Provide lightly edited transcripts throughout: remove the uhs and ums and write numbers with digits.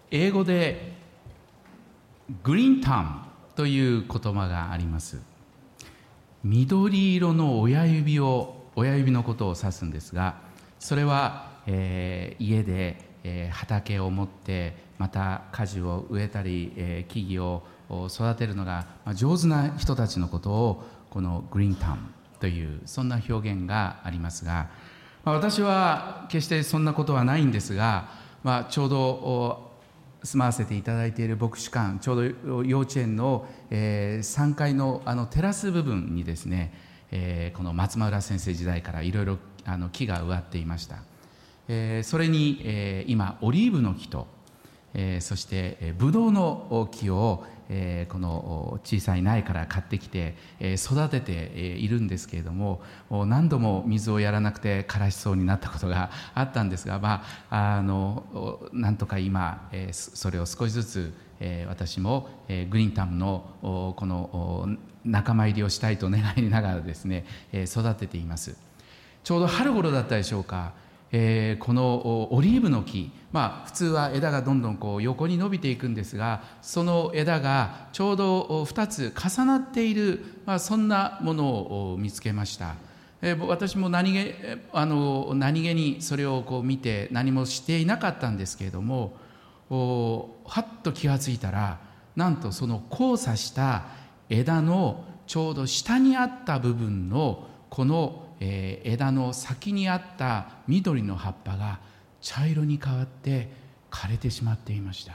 英語でグリーンタームという言葉があります。緑色の親指のことを指すんですが、それは、家で、畑を持ってまた果樹を植えたり、木々を育てるのが上手な人たちのことをこのグリーンタームというそんな表現がありますが、私は決してそんなことはないんですが、ちょうど住まわせていただいている牧師館、ちょうど幼稚園の、3階のテラス部分にですね、この松間浦先生時代からいろいろ木が植わっていました。それに、今オリーブの木と、そしてブドウの木を、この小さい苗から買ってきて、育てているんですけれども、何度も水をやらなくて枯らしそうになったことがあったんですが、なんとか今、それを少しずつ、私もグリーンタムのこの仲間入りをしたいと願いながらですね、育てています。ちょうど春頃だったでしょうか、このオリーブの木、普通は枝がどんどんこう横に伸びていくんですが、その枝がちょうど2つ重なっている、そんなものを見つけました。私も何気にそれをこう見て何もしていなかったんですけれども、はっと気がついたら、なんとその交差した枝のちょうど下にあった部分のこの枝の先にあった緑の葉っぱが茶色に変わって枯れてしまっていました。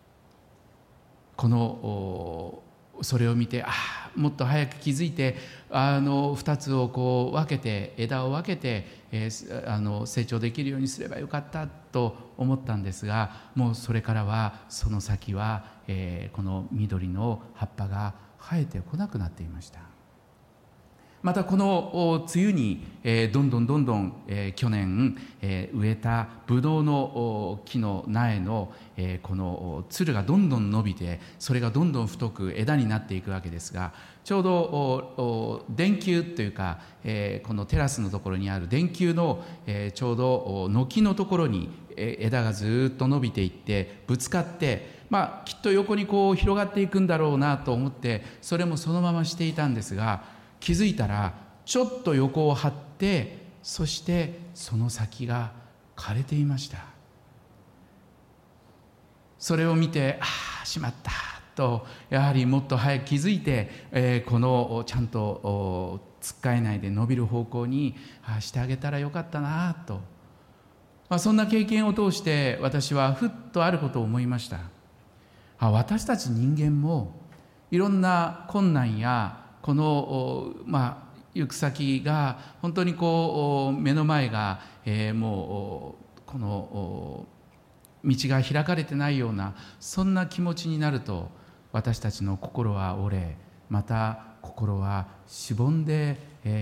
それを見て、もっと早く気づいて2つをこう分けて、枝を分けて、成長できるようにすればよかったと思ったんですが、もうそれからはその先は、この緑の葉っぱが生えてこなくなっていました。またこの梅雨にどんどん、去年植えたブドウの木の苗のこのつるがどんどん伸びて、それがどんどん太く枝になっていくわけですが、ちょうど電球というか、このテラスのところにある電球のちょうど軒のところに枝がずっと伸びていってぶつかって、きっと横にこう広がっていくんだろうなと思って、それもそのまましていたんですが、気づいたらちょっと横を張って、そしてその先が枯れていました。それを見て、しまったと、やはりもっと早く気づいて、このちゃんとつっかえないで伸びる方向にしてあげたらよかったなと、そんな経験を通して私はふっとあることを思いました。私たち人間もいろんな困難やこの行く先が本当にこう目の前が、もうこの道が開かれてないような、そんな気持ちになると、私たちの心は折れ、また心はしぼんで、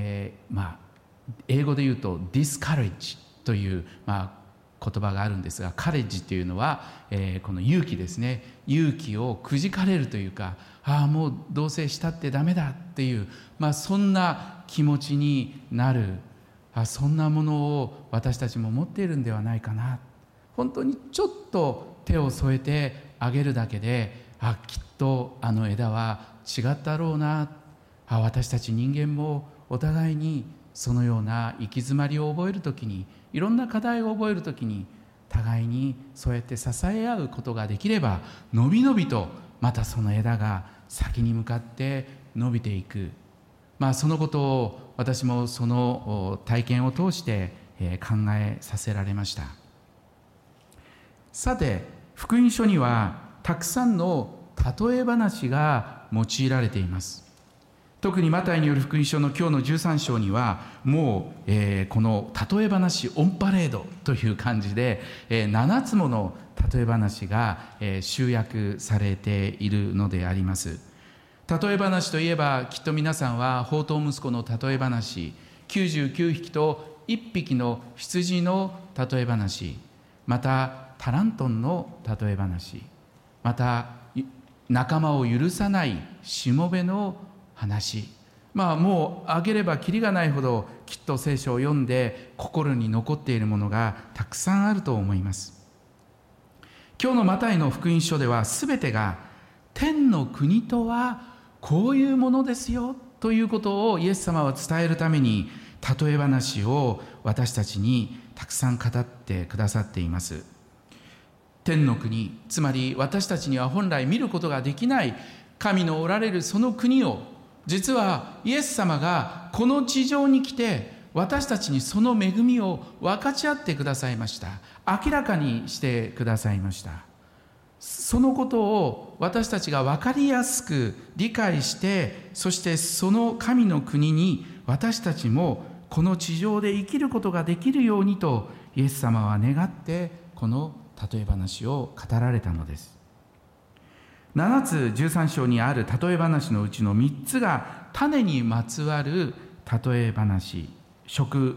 英語で言うと discourage という言葉があるんですが、カレッジというのは、この勇気ですね。勇気をくじかれるというか、もうどうせしたってダメだっていう、そんな気持ちになる、そんなものを私たちも持っているんではないかな。本当にちょっと手を添えてあげるだけで、きっとあの枝は違ったろうな。私たち人間もお互いにそのような行き詰まりを覚えるときに、いろんな課題を覚えるときに、互いにそうやって支え合うことができれば、のびのびとまたその枝が先に向かって伸びていく、そのことを私もその体験を通して考えさせられました。さて、福音書にはたくさんの例え話が用いられています。特にマタイによる福音書の今日の13章には、もう、この例え話オンパレードという感じで、7つもの例え話が、集約されているのであります。例え話といえば、きっと皆さんは放蕩息子の例え話、99匹と1匹の羊の例え話、またタラントンの例え話、また仲間を許さないしもべの話、もう挙げればきりがないほど、きっと聖書を読んで心に残っているものがたくさんあると思います。 今日のマタイの福音書では全てが天の国とはこういうものですよということをイエス様は伝えるために例え話を私たちにたくさん語ってくださっています。天の国、つまり私たちには本来見ることができない神のおられるその国を、実はイエス様がこの地上に来て私たちにその恵みを分かち合ってくださいました。明らかにしてくださいました。そのことを私たちが分かりやすく理解して、そしてその神の国に私たちもこの地上で生きることができるようにとイエス様は願ってこの例え話を語られたのです。7つ13章にある例え話のうちの3つが種にまつわる例え話、植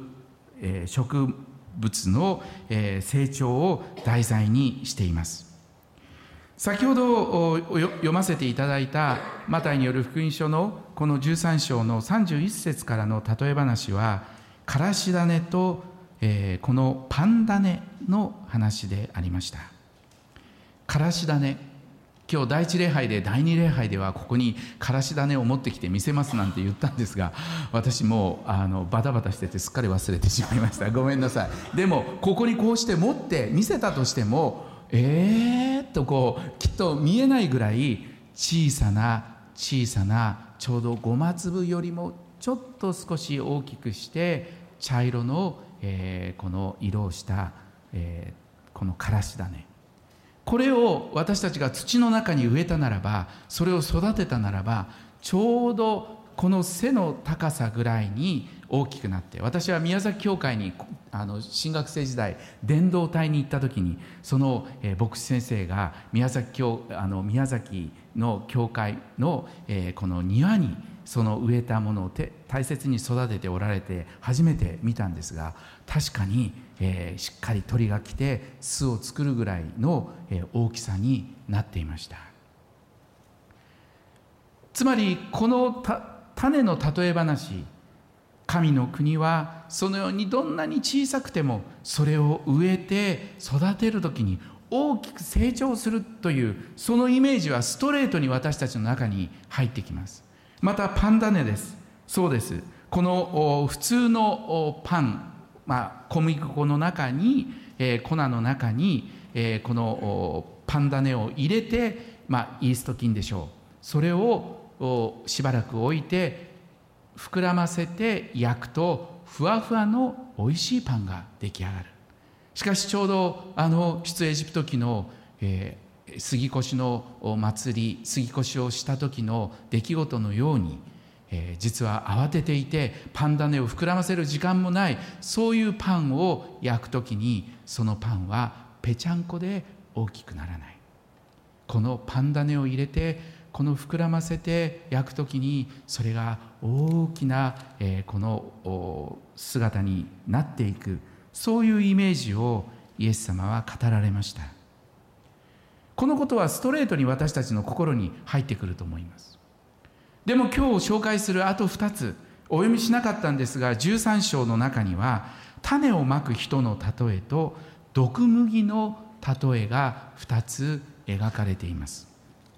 物の成長を題材にしています。先ほど読ませていただいたマタイによる福音書のこの13章の31節からの例え話は、からし種とこのパン種の話でありました。からし種、今日第一礼拝で第二礼拝ではここにからし種を持ってきて見せますなんて言ったんですが、私もバタバタしててすっかり忘れてしまいました。ごめんなさい。でもここにこうして持って見せたとしてもとこうきっと見えないぐらい小さなちょうどごま粒よりもちょっと少し大きくして茶色の、この色をした、このからし種、これを私たちが土の中に植えたならば、それを育てたならば、ちょうどこの背の高さぐらいに大きくなって、私は宮崎教会に新学生時代伝道隊に行った時に、その牧師先生が宮崎の教会のこの庭にその植えたものを大切に育てておられて初めて見たんですが、確かにしっかり鳥が来て巣を作るぐらいの大きさになっていました。つまりこの種の例え話、神の国はそのようにどんなに小さくてもそれを植えて育てるときに大きく成長するという、そのイメージはストレートに私たちの中に入ってきます。またパン種です。そうです。この普通のパン、小麦粉の中に、粉の中に、このパン種を入れて、イースト菌でしょう。それをしばらく置いて膨らませて焼くとふわふわのおいしいパンが出来上がる。しかしちょうど出エジプト記の、杉越の祭り、杉越をした時の出来事のように、実は慌てていてパン種を膨らませる時間もない、そういうパンを焼く時にそのパンはぺちゃんこで大きくならない。このパン種を入れてこの膨らませて焼く時にそれが大きなこの姿になっていく、そういうイメージをイエス様は語られました。このことはストレートに私たちの心に入ってくると思います。でも今日紹介するあと2つお読みしなかったんですが、13章の中には種をまく人の例えと毒麦の例えが2つ描かれています。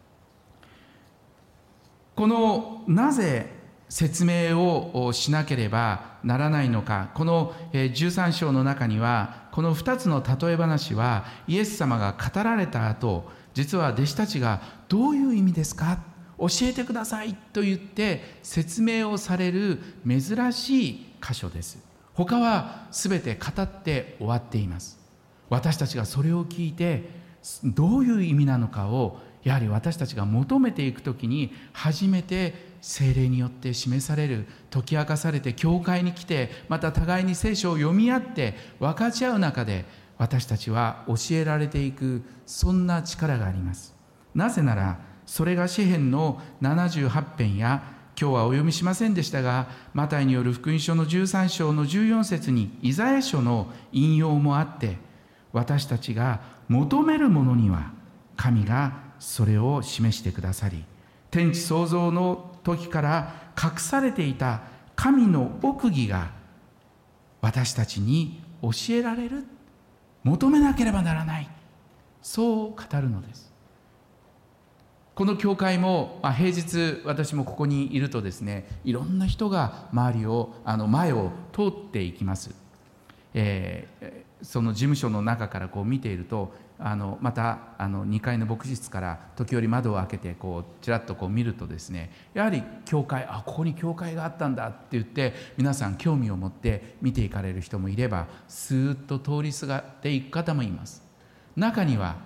このなぜ説明をしなければならないのか、この13章の中にはこの2つの例え話はイエス様が語られた後、実は弟子たちがどういう意味ですか、教えてくださいと言って説明をされる珍しい箇所です。他はすべて語って終わっています。私たちがそれを聞いてどういう意味なのかをやはり私たちが求めていくときに初めて聖霊によって示される、解き明かされて教会に来て、また互いに聖書を読み合って分かち合う中で私たちは教えられていく、そんな力があります。なぜならそれが詩編の78編や、今日はお読みしませんでしたがマタイによる福音書の13章の14節にイザヤ書の引用もあって、私たちが求めるものには神がそれを示してくださり、天地創造の時から隠されていた神の奥義が私たちに教えられる、求めなければならない、 そう語るのです。この教会も、平日私もここにいるとですね、いろんな人が周りを前を通っていきます。その事務所の中からこう見ていると、また2階の牧師室から時折窓を開けてこうちらっとこう見るとですね、やはり教会、ここに教会があったんだって言って皆さん興味を持って見ていかれる人もいれば、スーッと通りすがっていく方もいます。中には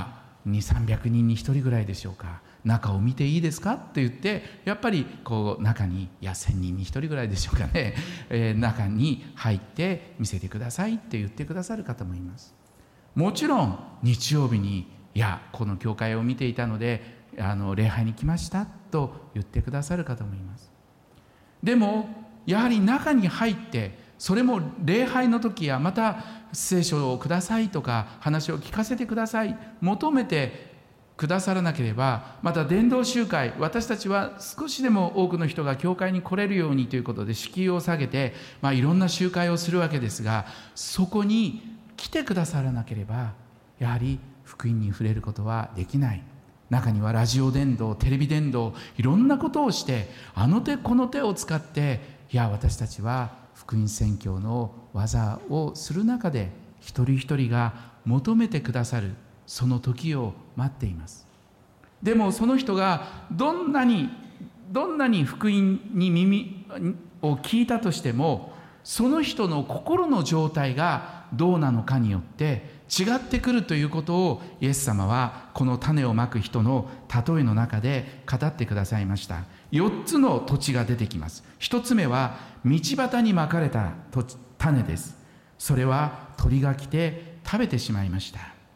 200-300人に1人ぐらいでしょうか、中を見ていいですかって言って、やっぱりこう中に、1000人に1人ぐらいでしょうかね、中に入って見せてくださいって言ってくださる方もいます。もちろん日曜日に、この教会を見ていたので礼拝に来ましたと言ってくださる方もいます。でもやはり中に入って、それも礼拝の時や、また聖書をくださいとか話を聞かせてください、求めてくださらなければ、また伝道集会、私たちは少しでも多くの人が教会に来れるようにということで敷居を下げて、いろんな集会をするわけですが、そこに来てくださらなければやはり福音に触れることはできない。中にはラジオ伝道、テレビ伝道、いろんなことをして、あの手この手を使って、私たちは福音宣教の技をする中で、一人一人が求めてくださるその時を待っています。でもその人がどんなに福音に耳を聞いたとしても、その人の心の状態がどうなのかによって違ってくるということを、イエス様はこの種をまく人の例えの中で語ってくださいました。4つの土地が出てきます。1つ目は道端にまかれた種です。それは鳥が来て食べてしまいました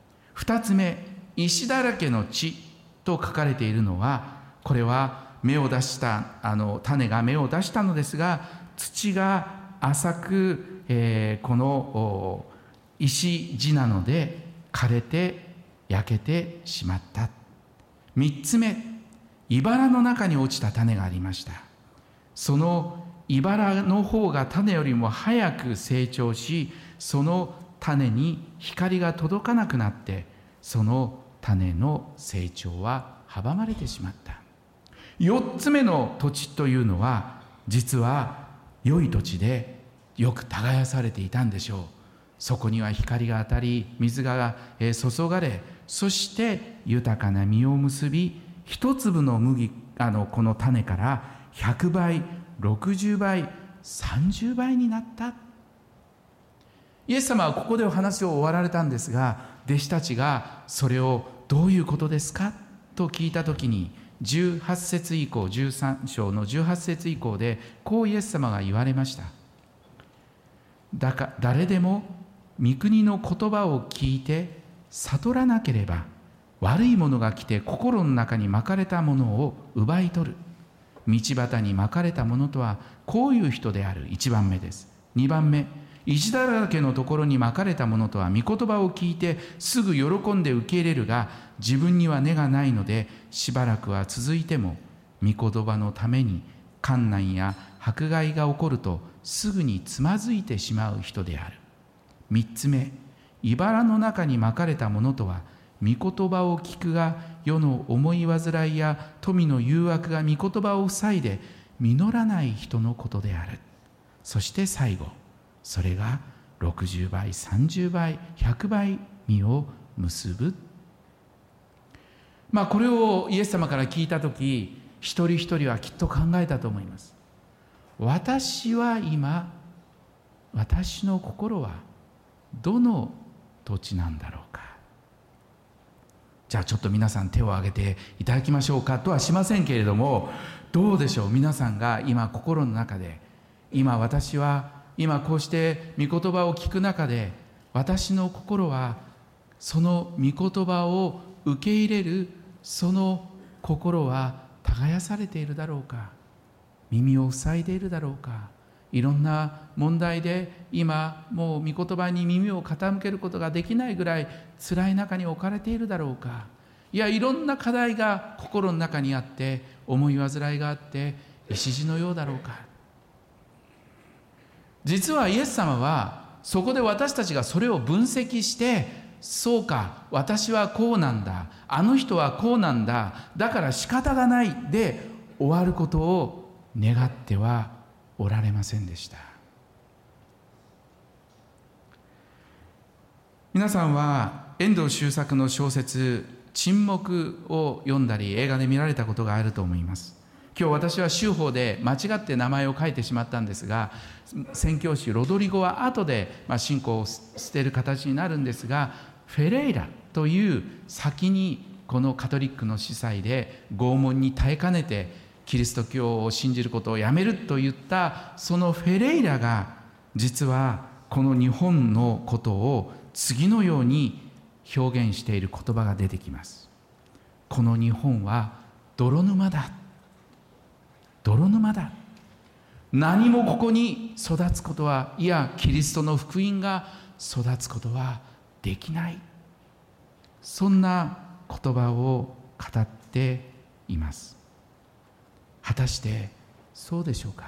。2つ目、石だらけの地と書かれているのは、これは芽を出した種が芽を出したのですが、土が浅く、この石地なので枯れて焼けてしまった。3つ目、茨の中に落ちた種がありました。その茨の方が種よりも早く成長し、その種に光が届かなくなって、その種の成長は阻まれてしまった。4つ目の土地というのは、実は良い土地でよく耕されていたんでしょう。そこには光が当たり、水が注がれ、そして豊かな実を結び、一粒のこの種から100倍、60倍、30倍になった。イエス様はここでお話を終わられたんですが、弟子たちがそれをどういうことですかと聞いたときに、18節以降、13章の18節以降でこうイエス様が言われました。誰でも御国の言葉を聞いて悟らなければ、悪いものが来て心の中にまかれたものを奪い取る。道端にまかれたものとはこういう人である。1番目です。2番目、石だらけのところにまかれたものとは、御言葉を聞いてすぐ喜んで受け入れるが、自分には根がないので、しばらくは続いても御言葉のために患難や迫害が起こるとすぐにつまずいてしまう人である。3つ目、茨の中にまかれたものとは、御言葉を聞くが世の思い煩いや富の誘惑が御言葉を塞いで実らない人のことである。そして最後、それが60倍、30倍、100倍実を結ぶ。これをイエス様から聞いたとき、一人一人はきっと考えたと思います。私は今、私の心はどの土地なんだろうか。じゃあちょっと皆さん手を挙げていただきましょうかとはしませんけれども、どうでしょう。皆さんが今心の中で、私は今こうして御言葉を聞く中で、私の心はその御言葉を受け入れるその心は耕されているだろうか。耳を塞いでいるだろうか。いろんな問題で今もう御言葉に耳を傾けることができないぐらい辛い中に置かれているだろうか。いろんな課題が心の中にあって、思い煩いがあって石地のようだろうか。実はイエス様はそこで私たちがそれを分析して、 そうか、私はこうなんだ、あの人はこうなんだ、だから仕方がないで終わることを願ってはおられませんでした。皆さんは遠藤周作の小説沈黙を読んだり映画で見られたことがあると思います。今日私は州法で間違って名前を書いてしまったんですが、宣教師ロドリゴは後で信仰を捨てる形になるんですが、フェレイラという先にこのカトリックの司祭で拷問に耐えかねてキリスト教を信じることをやめるといったそのフェレイラが実はこの日本のことを次のように表現している言葉が出てきます。この日本は泥沼だ、泥沼だ、何もここに育つことは、いやキリストの福音が育つことはできない、そんな言葉を語っています。果たしてそうでしょうか。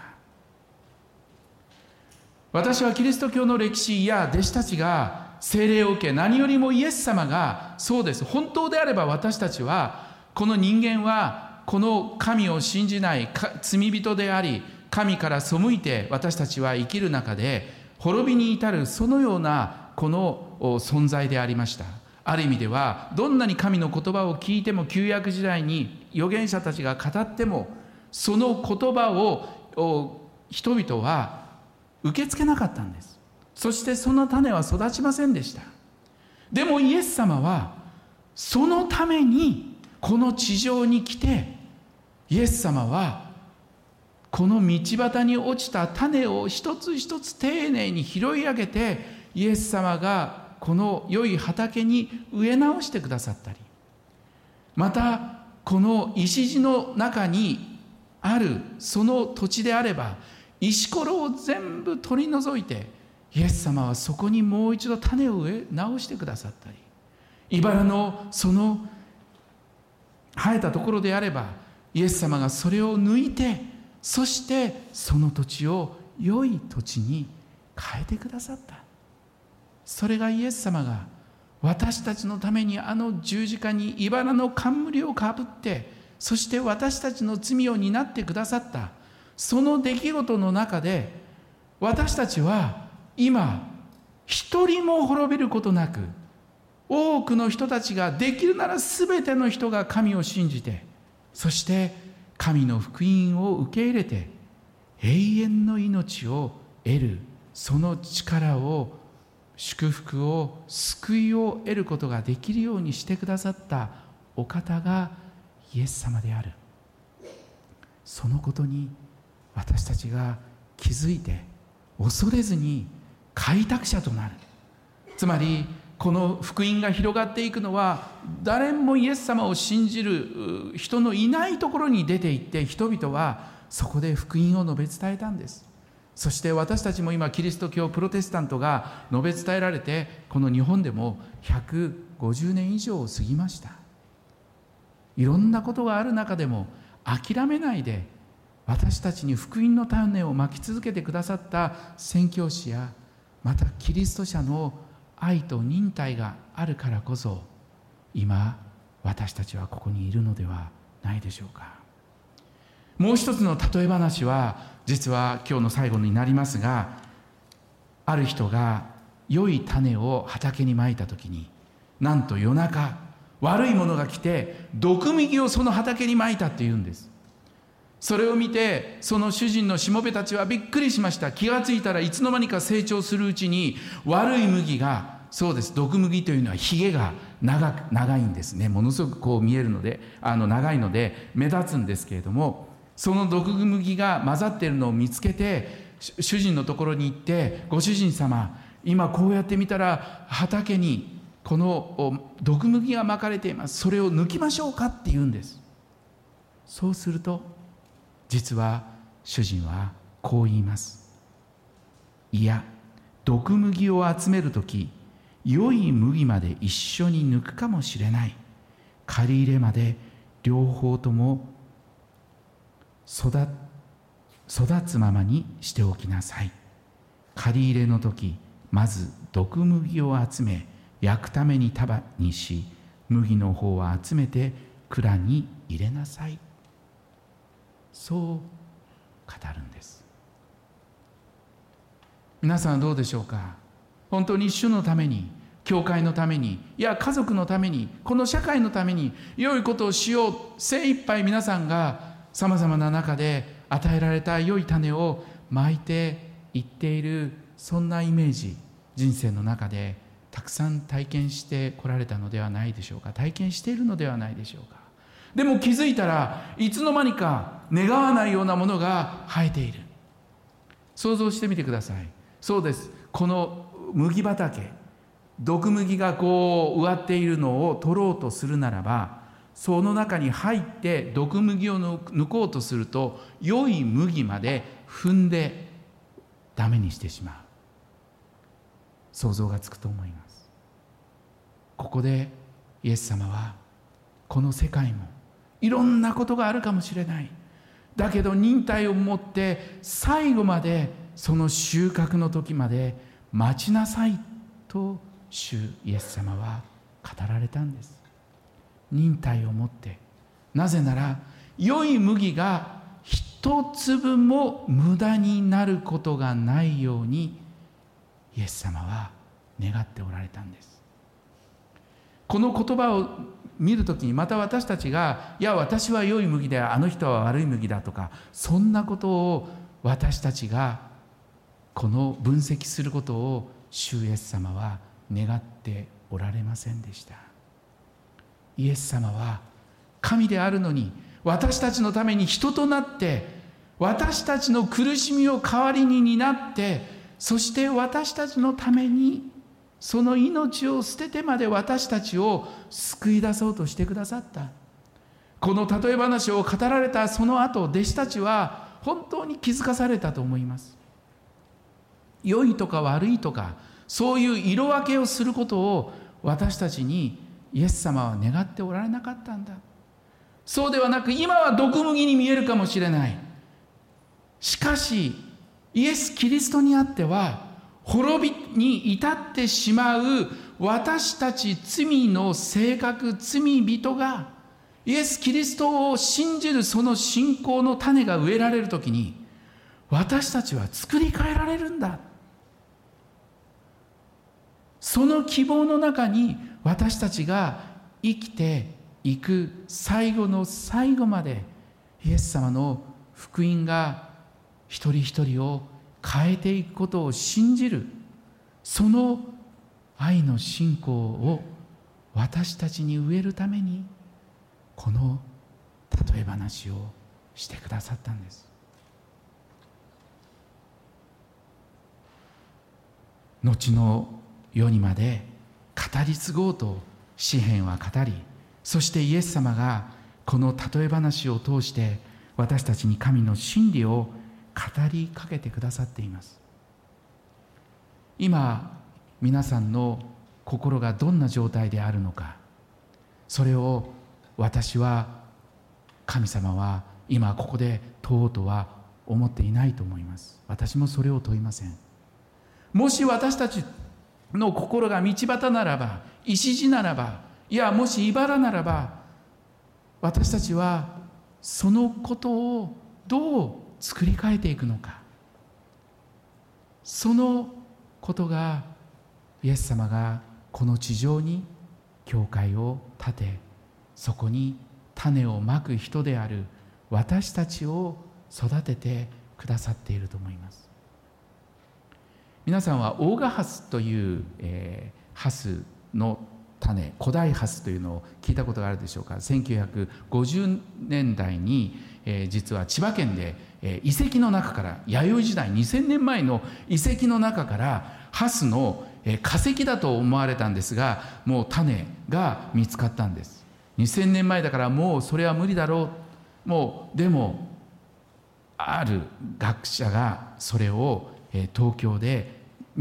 私はキリスト教の歴史や弟子たちが聖霊を受け、何よりもイエス様がそうです。本当であれば私たちは、この人間はこの神を信じない罪人であり、神から背いて私たちは生きる中で滅びに至る、そのようなこの存在でありました。ある意味ではどんなに神の言葉を聞いても、旧約時代に預言者たちが語っても、その言葉を人々は受け付けなかったんです。そしてその種は育ちませんでした。でもイエス様はそのためにこの地上に来て、イエス様はこの道端に落ちた種を一つ一つ丁寧に拾い上げて、イエス様がこの良い畑に植え直してくださったり、またこの石地の中にあるその土地であれば、石ころを全部取り除いて、イエス様はそこにもう一度種を植え直してくださったり、茨のその生えたところであれば、イエス様がそれを抜いて、そしてその土地を良い土地に変えてくださった。それがイエス様が私たちのためにあの十字架に茨の冠をかぶって、そして私たちの罪を担ってくださった、その出来事の中で、私たちは今一人も滅びることなく、多くの人たちが、できるなら全ての人が神を信じて、そして神の福音を受け入れて永遠の命を得る、その力を、祝福を、救いを得ることができるようにしてくださったお方がイエス様である。そのことに私たちが気づいて、恐れずに開拓者となる。つまりこの福音が広がっていくのは、誰もイエス様を信じる人のいないところに出て行って、人々はそこで福音を述べ伝えたんです。そして私たちも今、キリスト教プロテスタントが述べ伝えられて、この日本でも150年以上過ぎました。いろんなことがある中でも諦めないで、私たちに福音の種をまき続けてくださった宣教師や、またキリスト者の愛と忍耐があるからこそ、今私たちはここにいるのではないでしょうか。もう一つの例え話は、実は今日の最後になりますが、ある人が良い種を畑にまいたときに、なんと夜中悪いものが来て毒麦をその畑にまいたっていうんです。それを見てその主人のしもべたちはびっくりしました。気がついたらいつの間にか成長するうちに、悪い麦が、そうです、毒麦というのはひげが長いんですね。ものすごくこう見えるので、長いので目立つんですけれども、その毒麦が混ざっているのを見つけて、主人のところに行って、ご主人様、今こうやって見たら畑にこの毒麦がまかれています。それを抜きましょうかって言うんです。そうすると実は主人はこう言います。いや、毒麦を集めるとき、良い麦まで一緒に抜くかもしれない。刈り入れまで両方とも育つままにしておきなさい。刈り入れの時、まず毒麦を集め、 焼くために束にし、麦の方は集めて蔵に入れなさい。そう語るんです。皆さんはどうでしょうか。本当に主のために、教会のために、いや家族のために、この社会のために良いことをしよう、精一杯皆さんがさまざまな中で与えられた良い種をまいていっている、そんなイメージ、人生の中でたくさん体験してこられたのではないでしょうか。体験しているのではないでしょうか。でも気づいたらいつの間にか願わないようなものが生えている。想像してみてください。そうです。この麦畑、毒麦がこう植わっているのを取ろうとするならば、その中に入って毒麦を抜こうとすると、良い麦まで踏んでダメにしてしまう。想像がつくと思います。ここでイエス様は、この世界もいろんなことがあるかもしれない。だけど忍耐を持って最後まで、その収穫の時まで待ちなさいと主イエス様は語られたんです。忍耐を持って。なぜなら良い麦が一粒も無駄になることがないように、イエス様は願っておられたんです。この言葉を見るときに、また私たちが、いや私は良い麦であの人は悪い麦だとか、そんなことを私たちがこの分析することを主イエス様は願っておられませんでした。イエス様は神であるのに、私たちのために人となって、私たちの苦しみを代わりに担って、そして私たちのためにその命を捨ててまで私たちを救い出そうとしてくださった。この例え話を語られたその後、弟子たちは本当に気づかされたと思います。良いとか悪いとか、そういう色分けをすることを私たちにイエス様は願っておられなかったんだ。そうではなく、今は毒麦に見えるかもしれない。しかしイエス・キリストにあっては、滅びに至ってしまう私たち罪の性格、罪人がイエス・キリストを信じるその信仰の種が植えられるときに、私たちは作り変えられるんだ。その希望の中に私たちが生きていく、最後の最後までイエス様の福音が一人一人を変えていくことを信じる、その愛の信仰を私たちに植えるために、この例え話をしてくださったんです。後の世にまで語り継ごうと詩篇は語り、そしてイエス様がこの例え話を通して私たちに神の真理を語りかけてくださっています。今皆さんの心がどんな状態であるのか、それを私は、神様は今ここで問おうとは思っていないと思います。私もそれを問いません。もし私たちの心が道端ならば、石地ならば、いやもし茨ならば、私たちはそのことをどう作り変えていくのか、そのことがイエス様がこの地上に教会を建て、そこに種をまく人である私たちを育ててくださっていると思います。皆さんはオーガハスという、ハスの種、古代ハスというのを聞いたことがあるでしょうか。1950年代に、実は千葉県で、遺跡の中から、弥生時代2000年前の遺跡の中からハスの、化石だと思われたんですが、もう種が見つかったんです。2000年前だからもうそれは無理だろう。もうでもある学者がそれを、東京で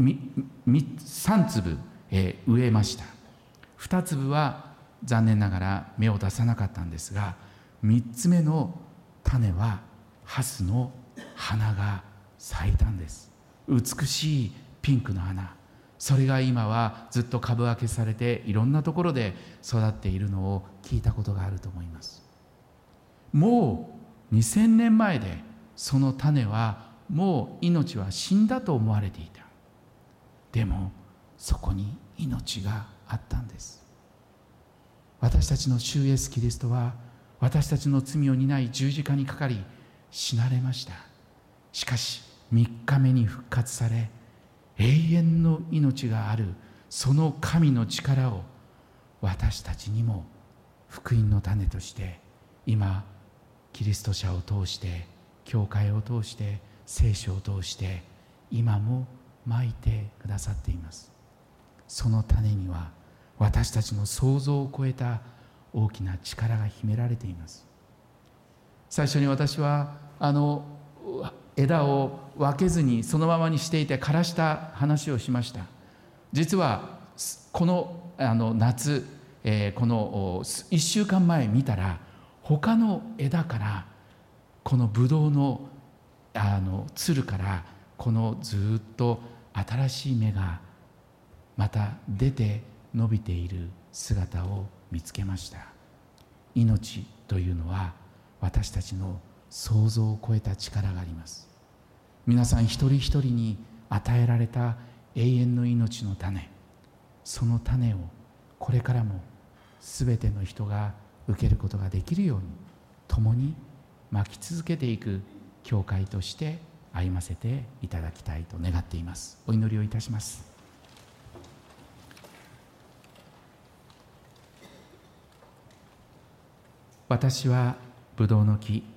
3粒、植えました。2粒は残念ながら芽を出さなかったんですが、3つ目の種はハスの花が咲いたんです。美しいピンクの花。 それが今はずっと株分けされていろんなところで育っているのを聞いたことがあると思います。もう2000年前でその種はもう命は死んだと思われていた。でもそこに命があったんです。私たちの主イエスキリストは私たちの罪を担い十字架にかかり死なれました。しかし3日目に復活され、永遠の命があるその神の力を私たちにも福音の種として今キリスト者を通して教会を通して聖書を通して今もまいてくださっています。その種には私たちの想像を超えた大きな力が秘められています。最初に私は枝を分けずにそのままにしていて枯らした話をしました。実はこの夏、この1週間前見たら他の枝からこのブドウのつるからこのずっと新しい芽がまた出て伸びている姿を見つけました。命というのは私たちの想像を超えた力があります。皆さん一人一人に与えられた永遠の命の種、その種をこれからもすべての人が受けることができるように共にまき続けていく教会として歩ませていただきたいと願っています。お祈りをいたします。私はブドウの木、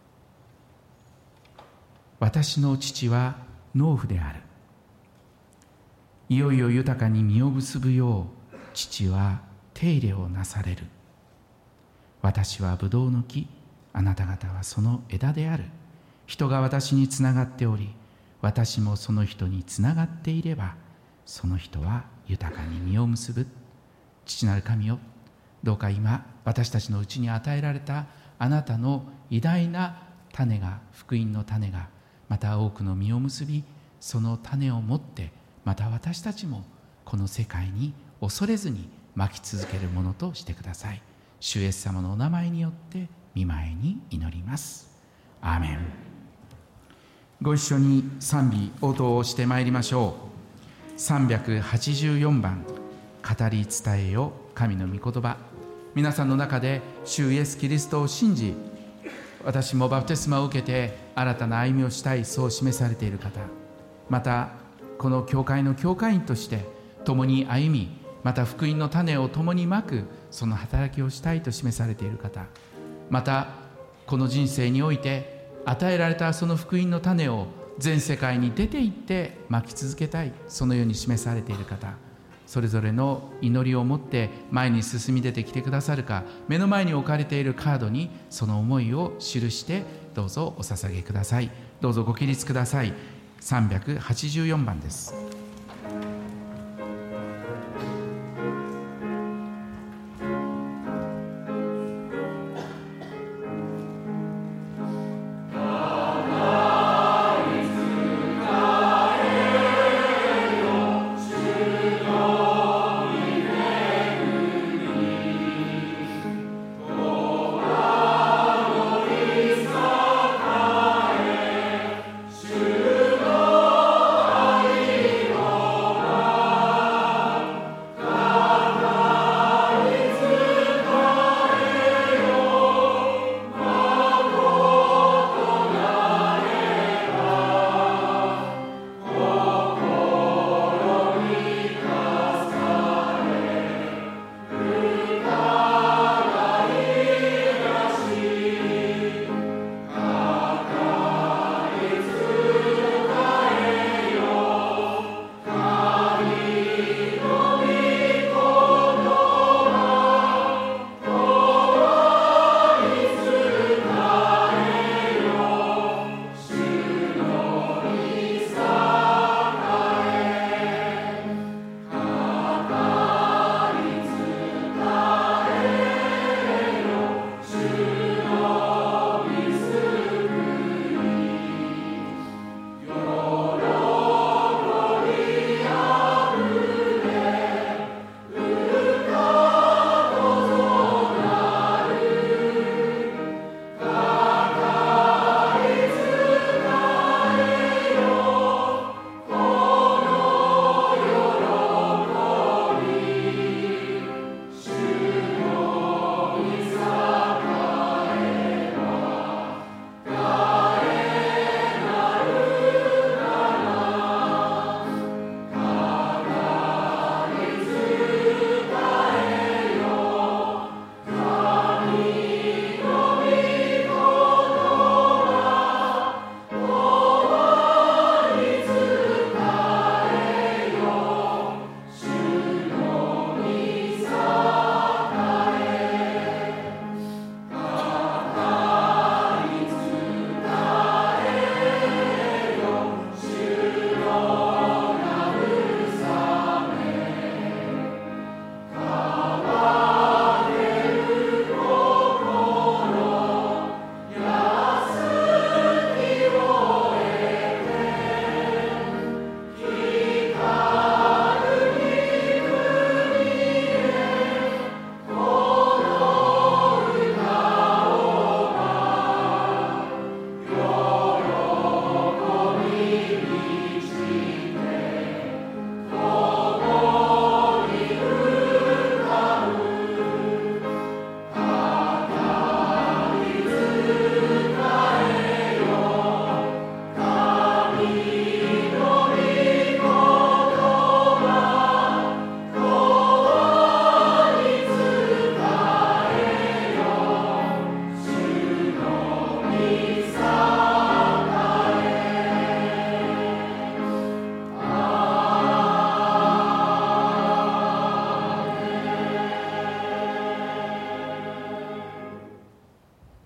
私の父は農夫である。いよいよ豊かに実を結ぶよう父は手入れをなされる。私はブドウの木、あなた方はその枝である。人が私につながっており、私もその人につながっていれば、その人は豊かに実を結ぶ。父なる神よ、どうか今私たちのうちに与えられたあなたの偉大な種が、福音の種がまた多くの実を結び、その種を持ってまた私たちもこの世界に恐れずにまき続けるものとしてください。主イエス様のお名前によって御前に祈ります。アーメン。ご一緒に賛美応答をしてまいりましょう。384番、語り伝えよ神の御言葉。皆さんの中で主イエスキリストを信じ、私もバプテスマを受けて新たな歩みをしたい、そう示されている方、またこの教会の教会員として共に歩み、また福音の種を共にまく、その働きをしたいと示されている方、またこの人生において与えられたその福音の種を全世界に出て行ってまき続けたい、そのように示されている方、それぞれの祈りを持って前に進み出てきてくださるか、目の前に置かれているカードにその思いを記してどうぞお捧げください。どうぞご起立ください。384番です。